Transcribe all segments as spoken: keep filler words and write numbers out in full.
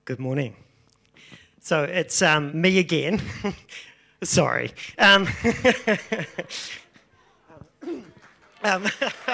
Good morning. So it's um, me again. Sorry. Um, um,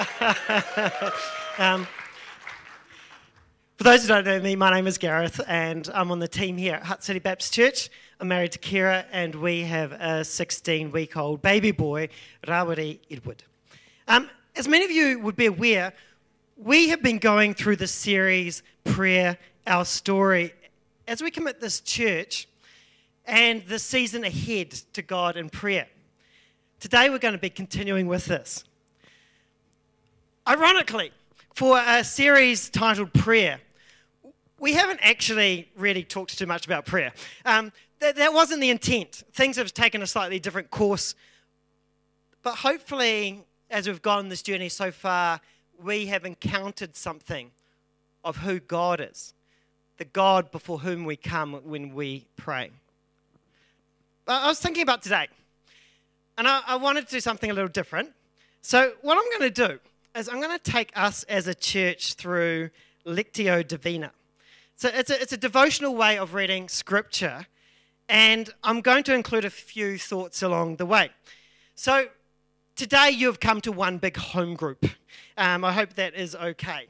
um, for those who don't know me, my name is Gareth, and I'm on the team here at Hutt City Baptist Church. I'm married to Kira, and we have a sixteen-week-old baby boy, Rawiri Edward. Um, as many of you would be aware, we have been going through this series, Prayer, Our Story, as we commit this church and the season ahead to God in prayer. Today we're going to be continuing with this. Ironically, for a series titled Prayer, we haven't actually really talked too much about prayer. Um, that, that wasn't the intent. Things have taken a slightly different course. But hopefully, as we've gone on this journey so far, we have encountered something of who God is. The God before whom we come when we pray. But I was thinking about today, and I, I wanted to do something a little different. So what I'm going to do is I'm going to take us as a church through Lectio Divina. So it's a, it's a devotional way of reading Scripture, and I'm going to include a few thoughts along the way. So today you've come to one big home group. Um, I hope that is okay.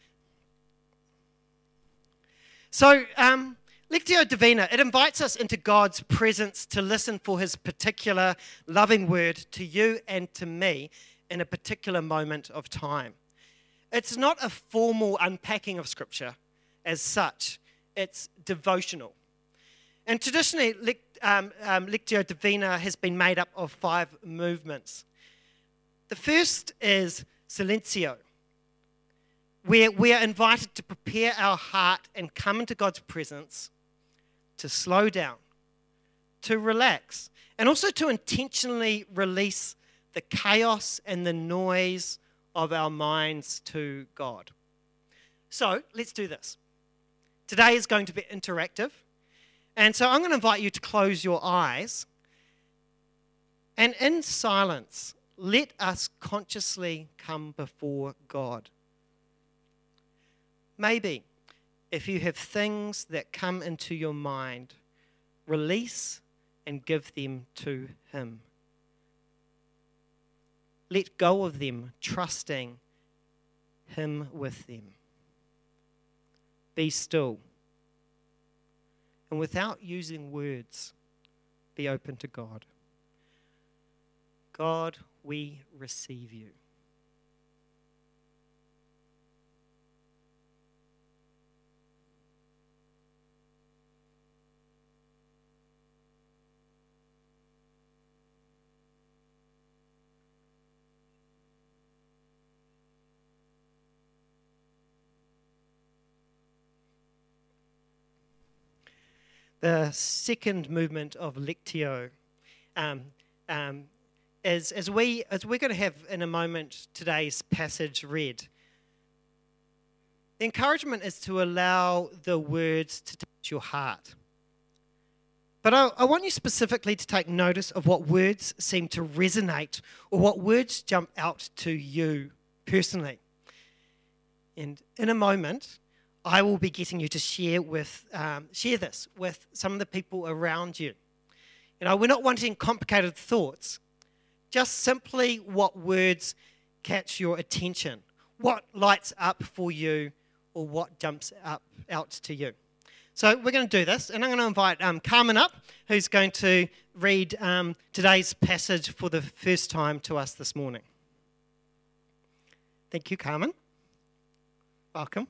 So, um, Lectio Divina, it invites us into God's presence to listen for his particular loving word to you and to me in a particular moment of time. It's not a formal unpacking of Scripture as such, it's devotional. And traditionally, um, um, Lectio Divina has been made up of five movements. The first is Silencio, where we are invited to prepare our heart and come into God's presence, to slow down, to relax, and also to intentionally release the chaos and the noise of our minds to God. So let's do this. Today is going to be interactive, and so I'm going to invite you to close your eyes, and in silence, let us consciously come before God. Maybe, if you have things that come into your mind, release and give them to him. Let go of them, trusting him with them. Be still. And without using words, be open to God. God, we receive you. The second movement of Lectio um, um, is, as, we, as we're going to have in a moment today's passage read, the encouragement is to allow the words to touch your heart. But I, I want you specifically to take notice of what words seem to resonate or what words jump out to you personally. And in a moment, I will be getting you to share with um, share this with some of the people around you. You know, we're not wanting complicated thoughts, just simply what words catch your attention, what lights up for you, or what jumps up out to you. So we're going to do this, and I'm going to invite um, Carmen up, who's going to read um, today's passage for the first time to us this morning. Thank you, Carmen. Welcome.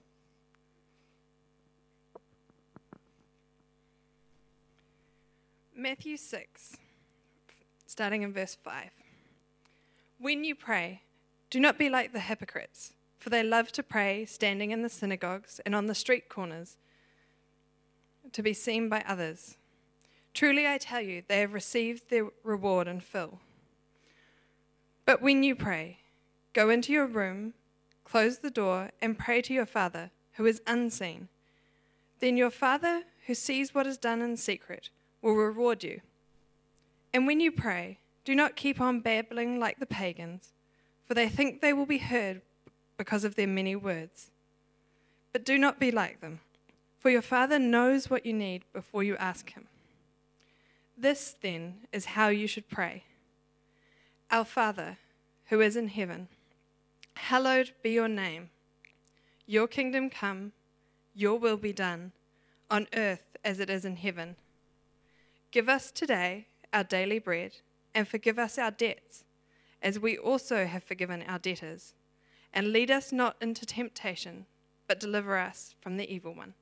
Matthew six, starting in verse five. When you pray, do not be like the hypocrites, for they love to pray standing in the synagogues and on the street corners to be seen by others. Truly I tell you, they have received their reward in full. But when you pray, go into your room, close the door, and pray to your Father who is unseen. Then your Father who sees what is done in secret will reward you. And when you pray, do not keep on babbling like the pagans, for they think they will be heard because of their many words. But do not be like them, For your Father knows what you need before you ask him. This, then, is how you should pray. Our Father, who is in heaven, hallowed be your name. Your kingdom come, your will be done, on earth as it is in heaven. Give us today our daily bread, and forgive us our debts, as we also have forgiven our debtors. And lead us not into temptation, but deliver us from the evil one.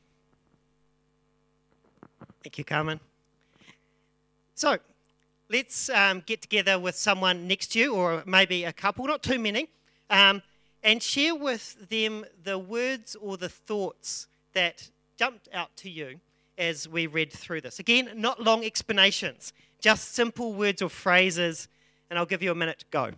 Thank you, Carmen. So, let's um, get together with someone next to you, or maybe a couple, not too many, um, and share with them the words or the thoughts that jumped out to you as we read through this. Again, not long explanations, just simple words or phrases, and I'll give you a minute to go.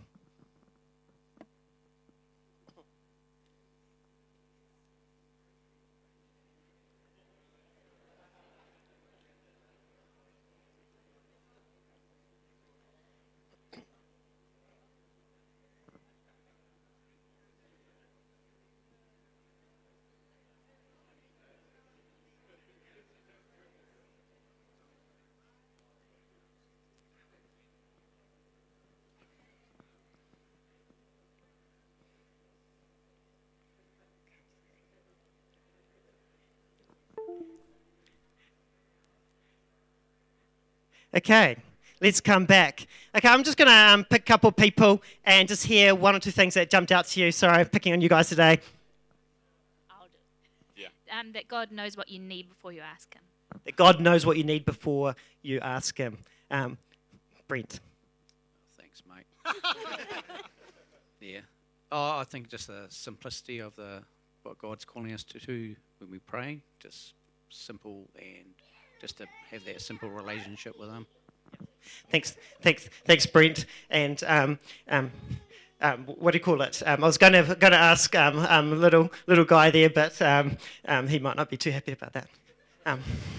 Okay, let's come back. Okay, I'm just going to um, pick a couple of people and just hear one or two things that jumped out to you. Sorry, I'm picking on you guys today. I'll do it. Yeah. Um, that God knows what you need before you ask him. That God knows what you need before you ask him. Um, Brent. Thanks, mate. Yeah. Oh, I think just the simplicity of the what God's calling us to do when we pray, just simple and just to have that simple relationship with him. Thanks, thanks, thanks, Brent. And um, um, um, what do you call it? Um, I was going to going to ask um, um, little little guy there, but um, um, he might not be too happy about that. Um,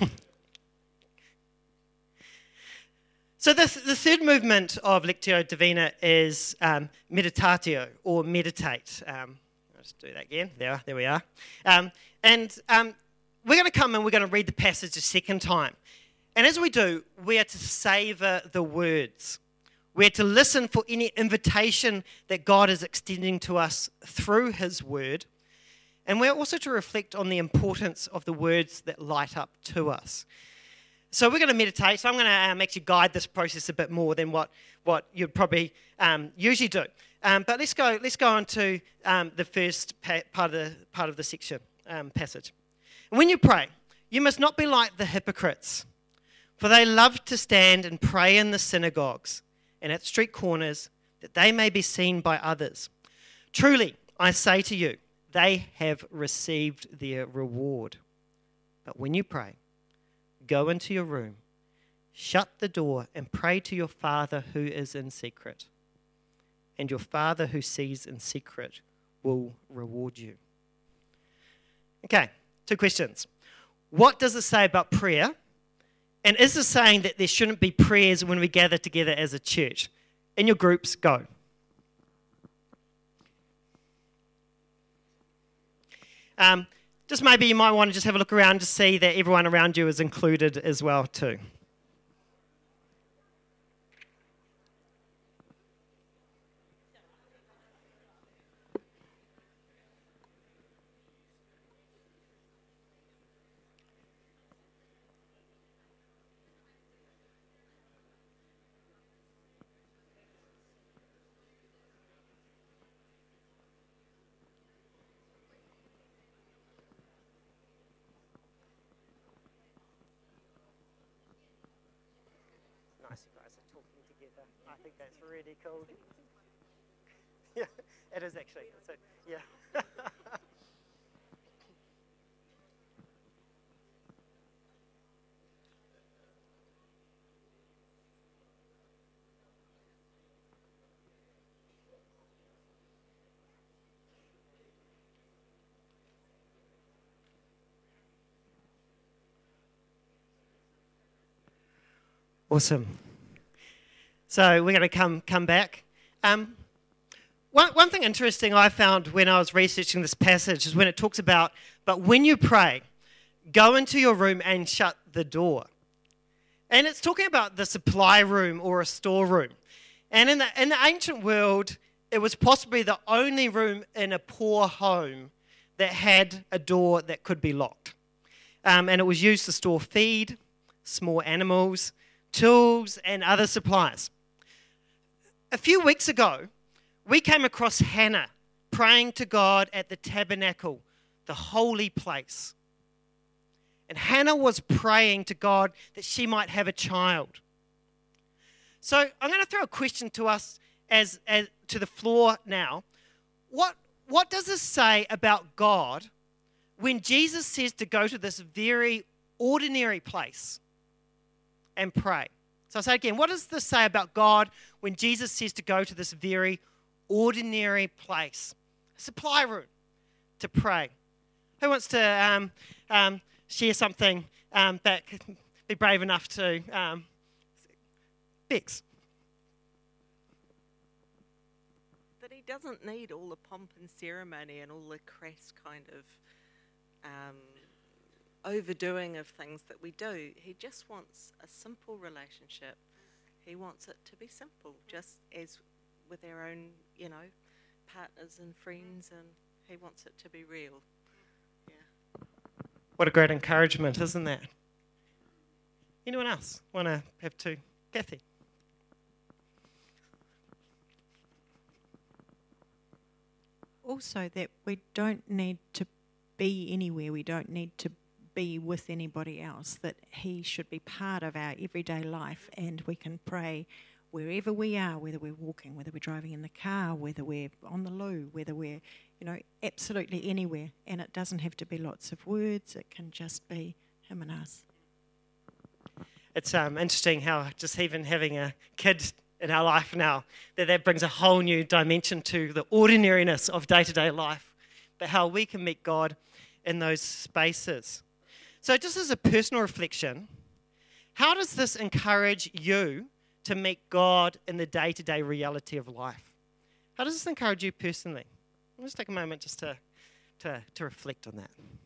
so the the third movement of Lectio Divina is um, meditatio, or meditate. Um, I'll just do that again. There, there we are. Um, and um, we're going to come and we're going to read the passage a second time. And as we do, we are to savour the words. We're to listen for any invitation that God is extending to us through his word. And we're also to reflect on the importance of the words that light up to us. So we're going to meditate. So I'm going to um, actually guide this process a bit more than what, what you'd probably um, usually do. Um, but let's go let's go on to um, the first pa- part of the, part of the section, um, passage. When you pray, you must not be like the hypocrites, for they love to stand and pray in the synagogues and at street corners, that they may be seen by others. Truly, I say to you, they have received their reward. But when you pray, go into your room, shut the door, and pray to your Father who is in secret. And your Father who sees in secret will reward you. Okay. Two questions. What does it say about prayer? And is it saying that there shouldn't be prayers when we gather together as a church? In your groups, go. Um, just maybe you might want to just have a look around to see that everyone around you is included as well too. Nice, you guys are talking together. I think that's really cool. Yeah, it is actually. So, yeah. Awesome. So we're going to come come back. Um, one, one thing interesting I found when I was researching this passage is when it talks about, but when you pray, go into your room and shut the door. And it's talking about the supply room or a storeroom. And in the, in the ancient world, it was possibly the only room in a poor home that had a door that could be locked. Um, and it was used to store feed, small animals, tools, and other supplies. A few weeks ago, we came across Hannah praying to God at the tabernacle, the holy place. And Hannah was praying to God that she might have a child. So I'm going to throw a question to us as, as to the floor now. What, what does this say about God when Jesus says to go to this very ordinary place and pray? So I'll say again, what does this say about God when Jesus says to go to this very ordinary place, a supply room, to pray? Who wants to um, um, share something um, back, be brave enough to? Um, Bex. That he doesn't need all the pomp and ceremony and all the crass kind of um, overdoing of things that we do. He just wants a simple relationship. He wants it to be simple, just as with our own, you know, partners and friends, and he wants it to be real. Yeah. What a great encouragement, isn't that? Anyone else want to have two? Kathy. Also, that we don't need to be anywhere, we don't need to be with anybody else, that he should be part of our everyday life, and we can pray wherever we are, whether we're walking, whether we're driving in the car, whether we're on the loo, whether we're, you know, absolutely anywhere. And it doesn't have to be lots of words, it can just be him and us. It's um, interesting how just even having a kid in our life now, that that brings a whole new dimension to the ordinariness of day-to-day life, but how we can meet God in those spaces. So just as a personal reflection, how does this encourage you to meet God in the day-to-day reality of life? How does this encourage you personally? Let's take a moment just to, to, to reflect on that.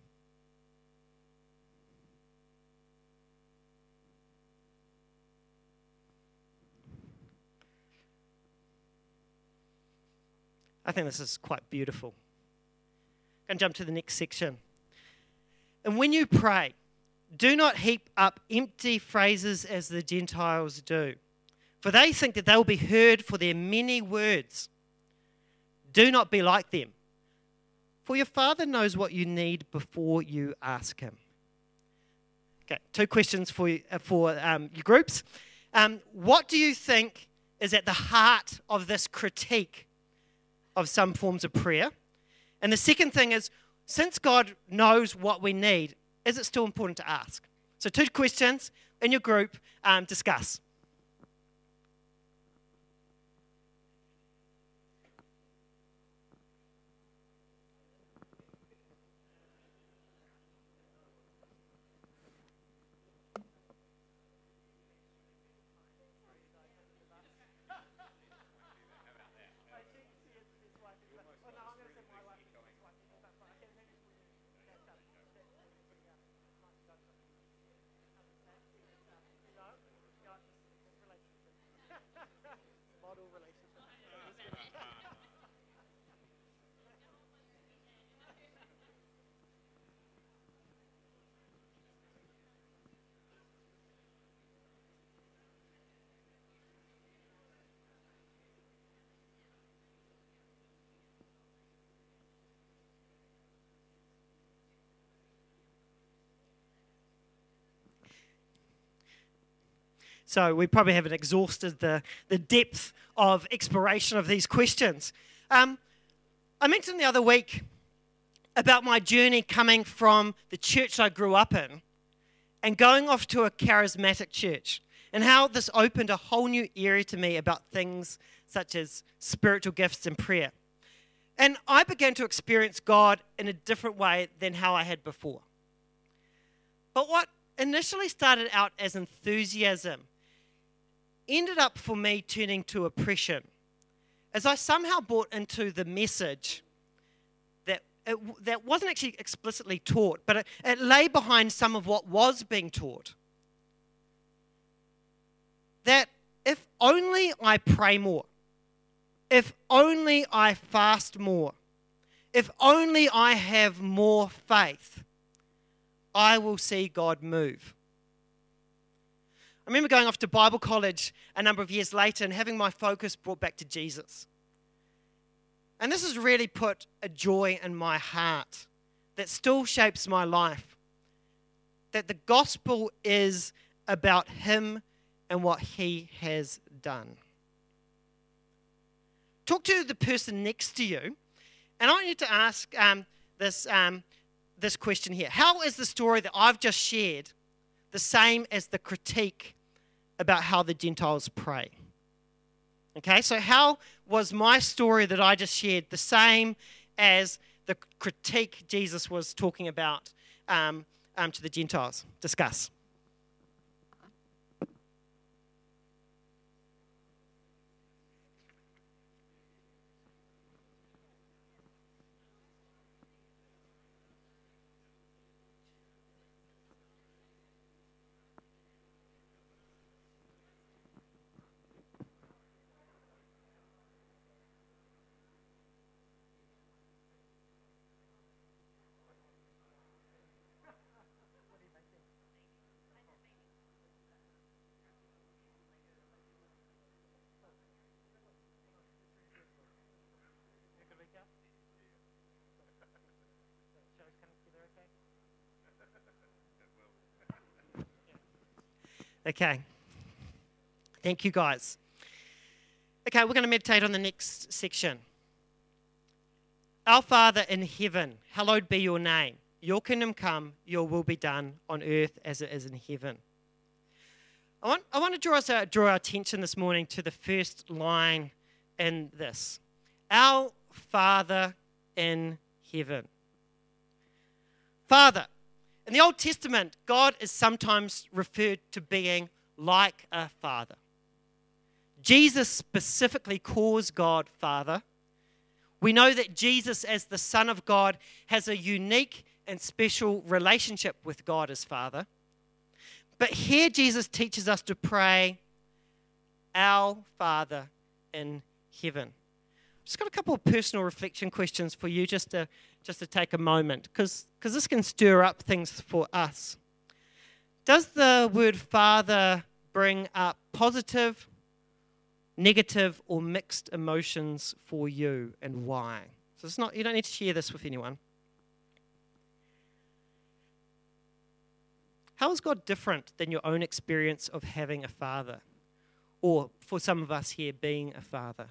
I think this is quite beautiful. I'm going to jump to the next section. And when you pray, do not heap up empty phrases as the Gentiles do, for they think that they will be heard for their many words. Do not be like them, for your Father knows what you need before you ask him. Okay, two questions for you, uh, for um, your groups. Um, what do you think is at the heart of this critique of some forms of prayer? And the second thing is, since God knows what we need, is it still important to ask? So two questions in your group, um, discuss. So we probably haven't exhausted the, the depth of exploration of these questions. Um, I mentioned the other week about my journey coming from the church I grew up in and going off to a charismatic church, and how this opened a whole new area to me about things such as spiritual gifts and prayer. And I began to experience God in a different way than how I had before. But what initially started out as enthusiasm ended up for me turning to oppression, as I somehow bought into the message that it, that wasn't actually explicitly taught, but it, it lay behind some of what was being taught. That if only I pray more, if only I fast more, if only I have more faith, I will see God move. I remember going off to Bible college a number of years later and having my focus brought back to Jesus. And this has really put a joy in my heart that still shapes my life. That the gospel is about Him and what He has done. Talk to the person next to you, and I want you to ask um, this, um, this question here. How is the story that I've just shared the same as the critique about how the Gentiles pray? Okay, so how was my story that I just shared the same as the critique Jesus was talking about um, um, to the Gentiles? Discuss. Okay. Thank you, guys. Okay, we're going to meditate on the next section. Our Father in heaven, hallowed be your name. Your kingdom come, your will be done on earth as it is in heaven. I want, I want to draw, us our, draw our attention this morning to the first line in this. Our Father in heaven. Father. In the Old Testament, God is sometimes referred to being like a father. Jesus specifically calls God Father. We know that Jesus, as the Son of God, has a unique and special relationship with God as Father. But here Jesus teaches us to pray, Our Father in heaven. Just got a couple of personal reflection questions for you just to just to take a moment, because because this can stir up things for us. Does the word Father bring up positive, negative, or mixed emotions for you, and why? So it's not, you don't need to share this with anyone. How is God different than your own experience of having a father? Or for some of us here, being a father?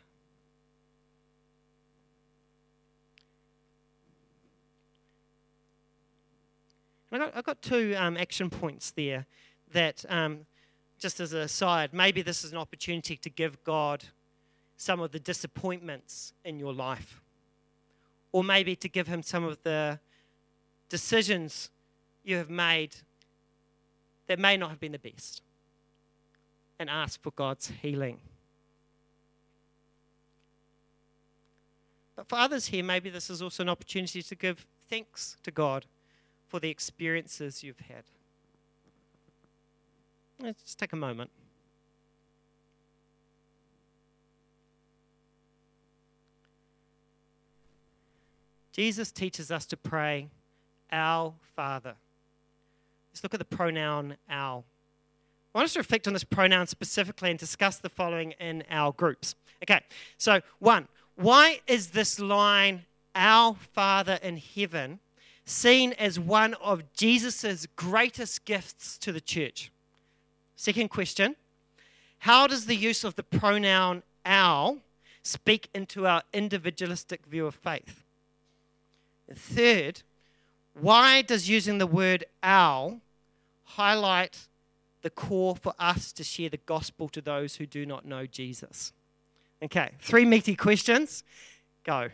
I got, I got two um, action points there that, um, just as an aside, maybe this is an opportunity to give God some of the disappointments in your life. Or maybe to give Him some of the decisions you have made that may not have been the best. And ask for God's healing. But for others here, maybe this is also an opportunity to give thanks to God for the experiences you've had. Let's just take a moment. Jesus teaches us to pray, Our Father. Let's look at the pronoun our. I want us to reflect on this pronoun specifically and discuss the following in our groups. Okay, so one, why is this line, Our Father in heaven, seen as one of Jesus' greatest gifts to the church? Second question, how does the use of the pronoun our speak into our individualistic view of faith? And third, why does using the word our highlight the call for us to share the gospel to those who do not know Jesus? Okay, three meaty questions. Go.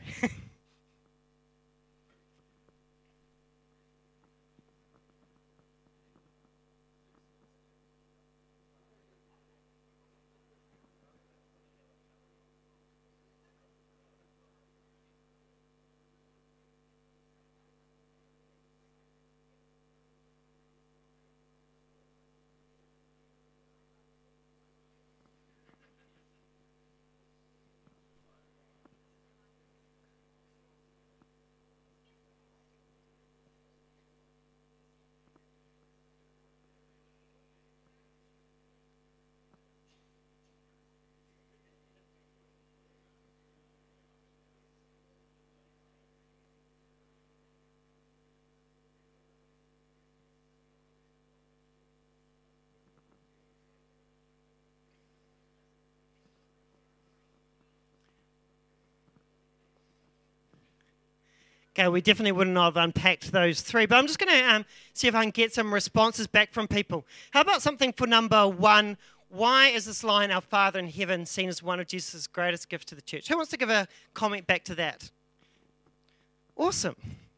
Okay, we definitely wouldn't have unpacked those three, but I'm just going to um, see if I can get some responses back from people. How about something for number one? Why is this line, our Father in heaven, seen as one of Jesus' greatest gifts to the church? Who wants to give a comment back to that? Awesome.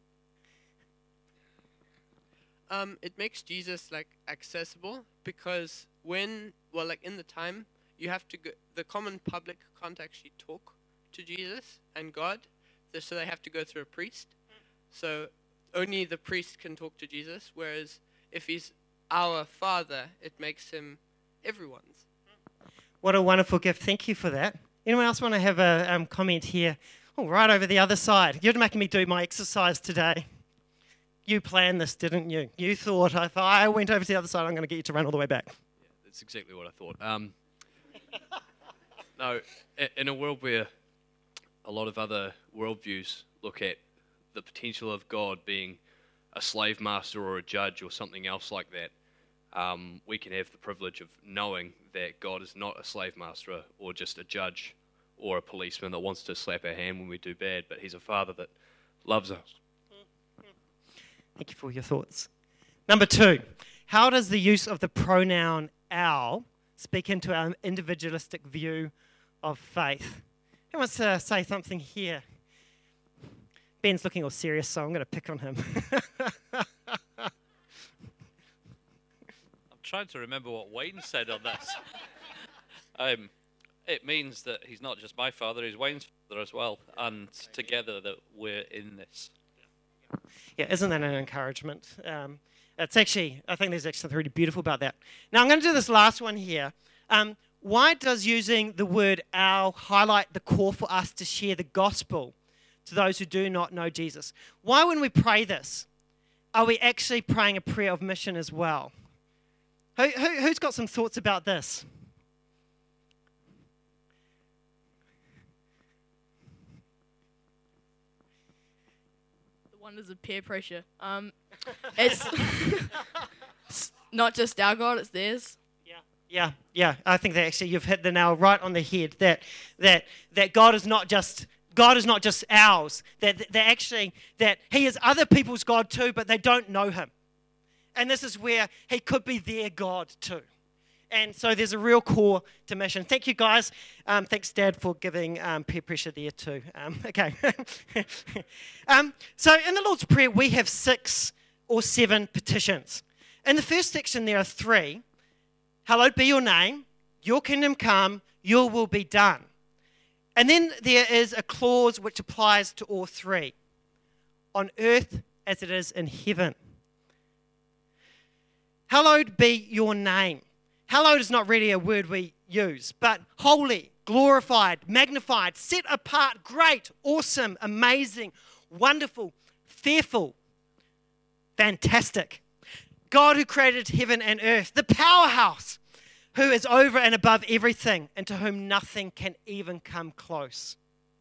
Um, it makes Jesus like accessible because when, well, like in the time, you have to go, the common public can't actually talk to Jesus and God, so they have to go through a priest. So only the priest can talk to Jesus, whereas if he's our Father, it makes him everyone's. What a wonderful gift. Thank you for that. Anyone else want to have a um, comment here? Oh, right over the other side. You're making me do my exercise today. You planned this, didn't you? You thought if I went over to the other side, I'm going to get you to run all the way back. Yeah, that's exactly what I thought. Um, no, in a world where a lot of other worldviews look at the potential of God being a slave master or a judge or something else like that, um, we can have the privilege of knowing that God is not a slave master or just a judge or a policeman that wants to slap our hand when we do bad, but he's a father that loves us. Thank you for your thoughts. Number two, how does the use of the pronoun our speak into our individualistic view of faith? Who wants to say something here? Ben's looking all serious, so I'm going to pick on him. I'm trying to remember what Wayne said on this. um, it means that he's not just my father, he's Wayne's father as well, and together that we're in this. Yeah, isn't that an encouragement? Um, it's actually, I think there's actually something really beautiful about that. Now, I'm going to do this last one here. Um, why does using the word our highlight the call for us to share the gospel to those who do not know Jesus? Why, when we pray this, are we actually praying a prayer of mission as well? Who, who, who's got some thoughts about this? Wonders of peer pressure. Um, it's not just our God; it's theirs. Yeah, yeah, yeah. I think that actually you've hit the nail right on the head. That that that God is not just God is not just ours. That that actually that He is other people's God too, but they don't know Him. And this is where He could be their God too. And so there's a real core to mission. Thank you, guys. Um, thanks, Dad, for giving um, peer pressure there too. Um, okay. um, so in the Lord's Prayer, we have six or seven petitions. In the first section, there are three. Hallowed be your name, your kingdom come, your will be done. And then there is a clause which applies to all three. On earth as it is in heaven. Hallowed be your name. Hallowed is not really a word we use, but holy, glorified, magnified, set apart, great, awesome, amazing, wonderful, fearful, fantastic. God who created heaven and earth, the powerhouse, who is over and above everything, and to whom nothing can even come close.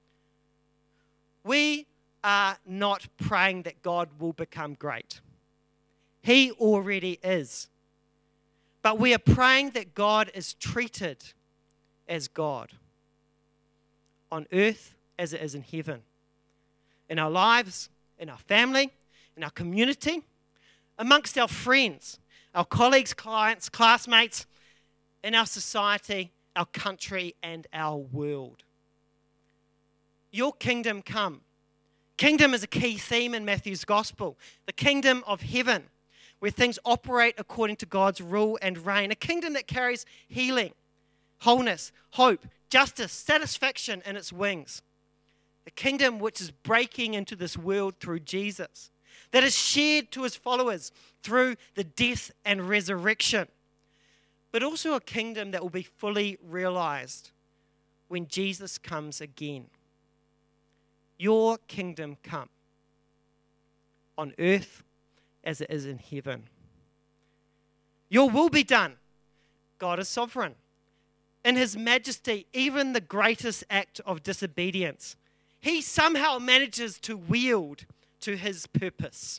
We are not praying that God will become great. He already is. But we are praying that God is treated as God on earth as it is in heaven. In our lives, in our family, in our community, amongst our friends, our colleagues, clients, classmates, in our society, our country, and our world. Your kingdom come. Kingdom is a key theme in Matthew's gospel. The kingdom of heaven, where things operate according to God's rule and reign. A kingdom that carries healing, wholeness, hope, justice, satisfaction in its wings. A kingdom which is breaking into this world through Jesus, that is shared to his followers through the death and resurrection. But also a kingdom that will be fully realized when Jesus comes again. Your kingdom come on earth as it is in heaven. Your will be done. God is sovereign. In his majesty, even the greatest act of disobedience, he somehow manages to wield to his purpose.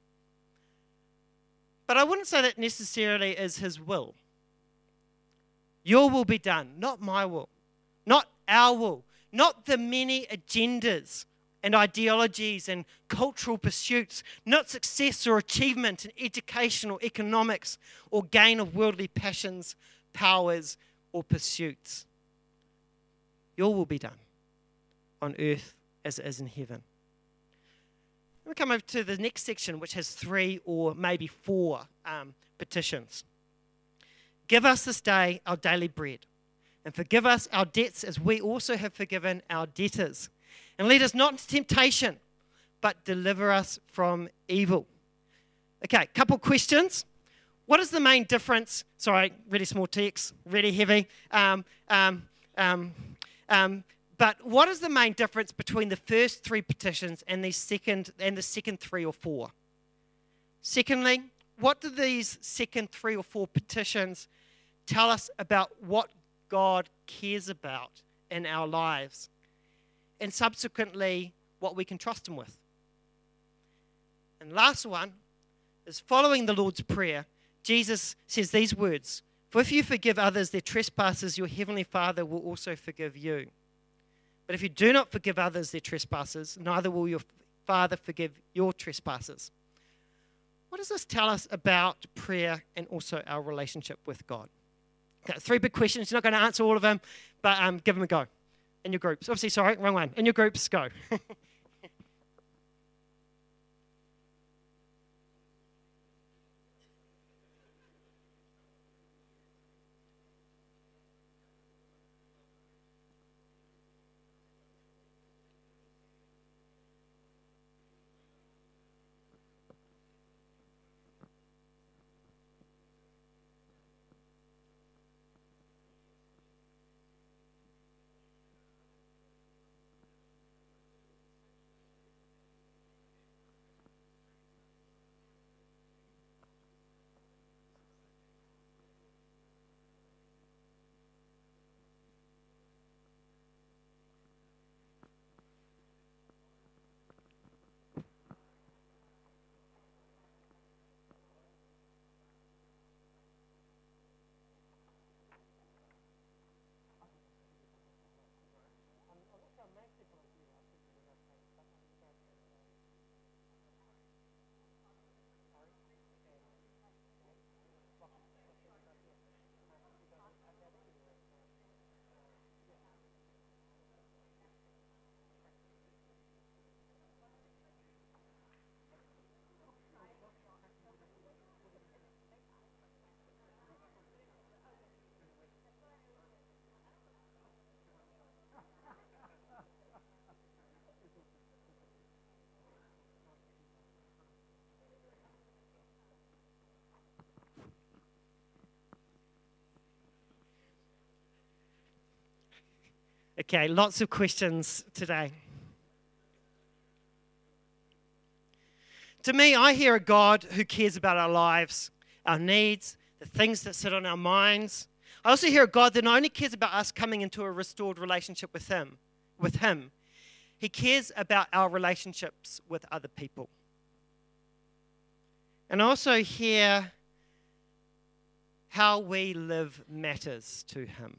But I wouldn't say that necessarily is his will. Your will be done, not my will, not our will, not the many agendas and ideologies and cultural pursuits, not success or achievement in education or economics or gain of worldly passions, powers, or pursuits. Your will be done on earth as it is in heaven. We come over to the next section, which has three or maybe four um, petitions. Give us this day our daily bread, and forgive us our debts as we also have forgiven our debtors. And lead us not into temptation, but deliver us from evil. Okay, couple questions. What is the main difference? Sorry, really small text, really heavy. Um, um, um, um, But what is the main difference between the first three petitions and the second and the second three or four? Secondly, what do these second three or four petitions tell us about what God cares about in our lives? And subsequently, what we can trust Him with. And last one is following the Lord's Prayer. Jesus says these words, "For if you forgive others their trespasses, your heavenly Father will also forgive you. But if you do not forgive others their trespasses, neither will your Father forgive your trespasses." What does this tell us about prayer and also our relationship with God? Okay, three big questions. You're not going to answer all of them, but um, give them a go. In your groups. Obviously, sorry, wrong one. In your groups, go. Okay, lots of questions today. To me, I hear a God who cares about our lives, our needs, the things that sit on our minds. I also hear a God that not only cares about us coming into a restored relationship with Him, with Him, He cares about our relationships with other people. And I also hear how we live matters to Him.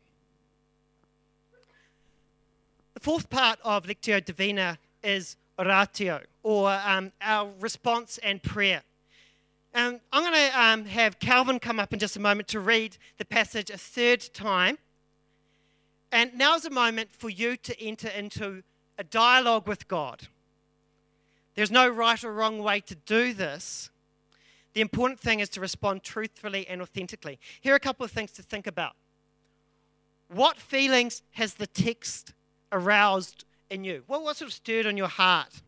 The fourth part of Lectio Divina is oratio, or um, our response and prayer. Um, I'm going to um, have Calvin come up in just a moment to read the passage a third time. And now's a moment for you to enter into a dialogue with God. There's no right or wrong way to do this. The important thing is to respond truthfully and authentically. Here are a couple of things to think about. What feelings has the text aroused in you? What, what sort of stirred on your heart?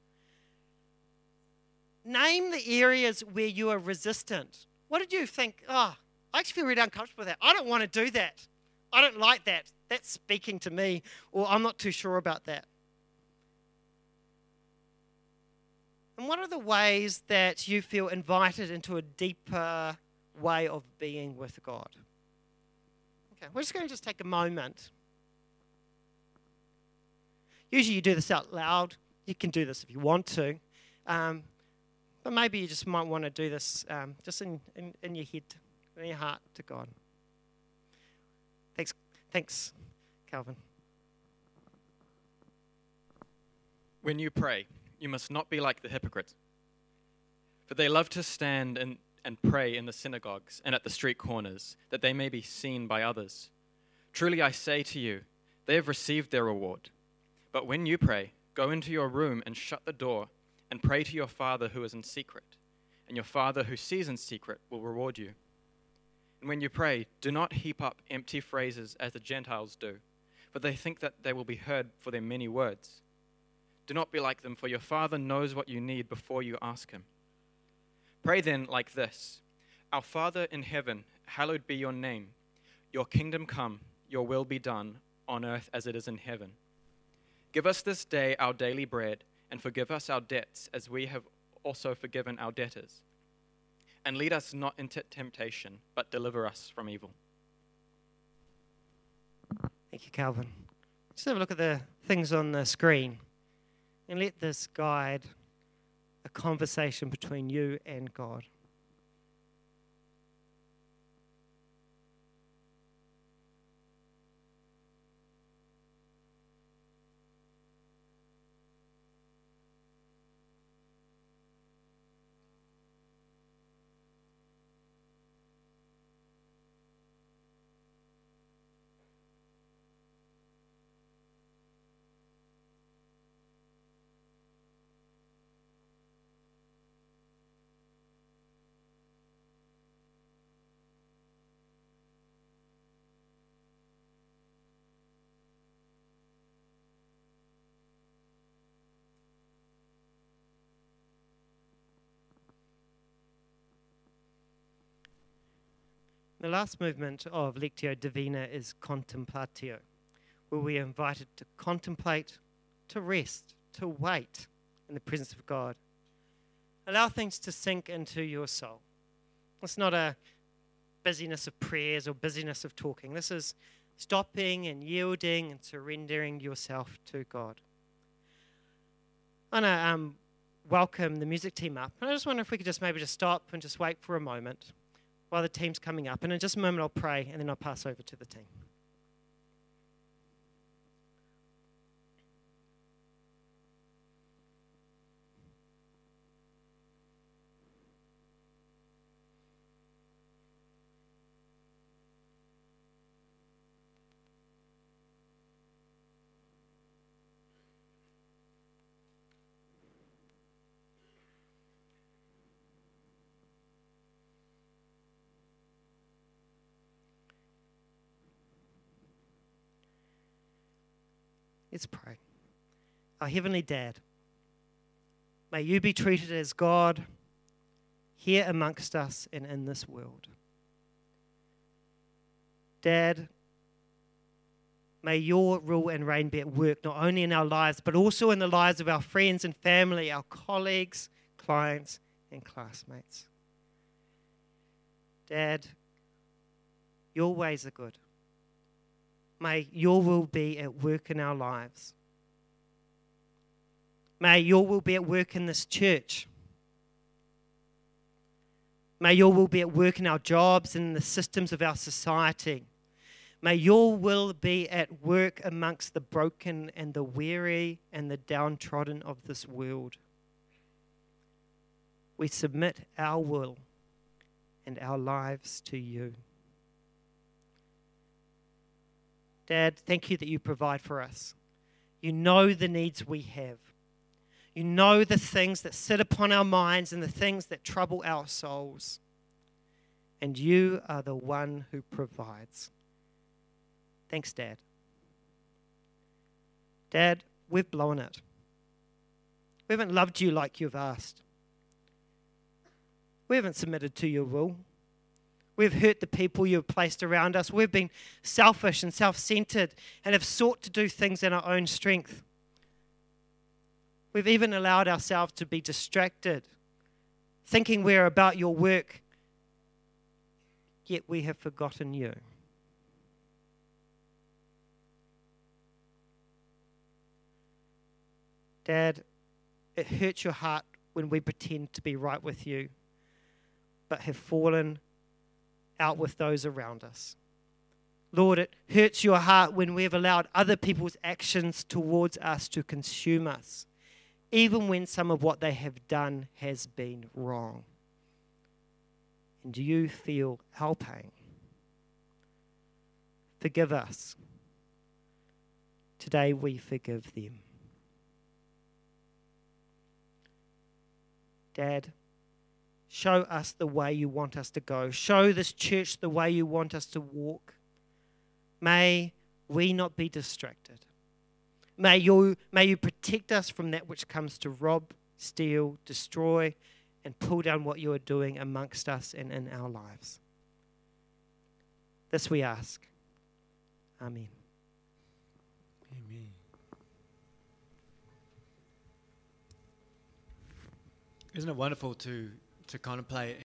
Name the areas where you are resistant. What did you think? Oh, I actually feel really uncomfortable with that. I don't want to do that. I don't like that. That's speaking to me, or I'm not too sure about that. And what are the ways that you feel invited into a deeper way of being with God? Okay, we're just going to just take a moment. Usually you do this out loud. You can do this if you want to. Um, but maybe you just might want to do this um, just in, in, in your head, in your heart to God. Thanks, thanks, Calvin. When you pray, you must not be like the hypocrites, for they love to stand and, and pray in the synagogues and at the street corners, that they may be seen by others. Truly I say to you, they have received their reward. But when you pray, go into your room and shut the door, and pray to your Father who is in secret, and your Father who sees in secret will reward you. And when you pray, do not heap up empty phrases as the Gentiles do, for they think that they will be heard for their many words. Do not be like them, for your Father knows what you need before you ask him. Pray then like this: Our Father in heaven, hallowed be your name. Your kingdom come, your will be done, on earth as it is in heaven. Give us this day our daily bread, and forgive us our debts as we have also forgiven our debtors. And lead us not into temptation, but deliver us from evil. Thank you, Calvin. Just have a look at the things on the screen and let this guide a conversation between you and God. The last movement of Lectio Divina is Contemplatio, where we are invited to contemplate, to rest, to wait in the presence of God. Allow things to sink into your soul. It's not a busyness of prayers or busyness of talking. This is stopping and yielding and surrendering yourself to God. I want to um, welcome the music team up. And I just wonder if we could just maybe just stop and just wait for a moment while the team's coming up. And in just a moment I'll pray and then I'll pass over to the team. Let's pray. Our Heavenly Dad, may you be treated as God here amongst us and in this world. Dad, may your rule and reign be at work not only in our lives, but also in the lives of our friends and family, our colleagues, clients, and classmates. Dad, your ways are good. May your will be at work in our lives. May your will be at work in this church. May your will be at work in our jobs and in the systems of our society. May your will be at work amongst the broken and the weary and the downtrodden of this world. We submit our will and our lives to you. Dad, thank you that you provide for us. You know the needs we have. You know the things that sit upon our minds and the things that trouble our souls. And you are the one who provides. Thanks, Dad. Dad, we've blown it. We haven't loved you like you've asked. We haven't submitted to your will. We've hurt the people you've placed around us. We've been selfish and self-centered and have sought to do things in our own strength. We've even allowed ourselves to be distracted, thinking we're about your work, yet we have forgotten you. Dad, it hurts your heart when we pretend to be right with you, but have fallen out with those around us. Lord, it hurts your heart when we have allowed other people's actions towards us to consume us even when some of what they have done has been wrong? And do you feel our pain? Forgive us. Today we forgive them. Dad, show us the way you want us to go. Show this church the way you want us to walk. May we not be distracted. May you, may you protect us from that which comes to rob, steal, destroy, and pull down what you are doing amongst us and in our lives. This we ask. Amen. Amen. Isn't it wonderful to, to contemplate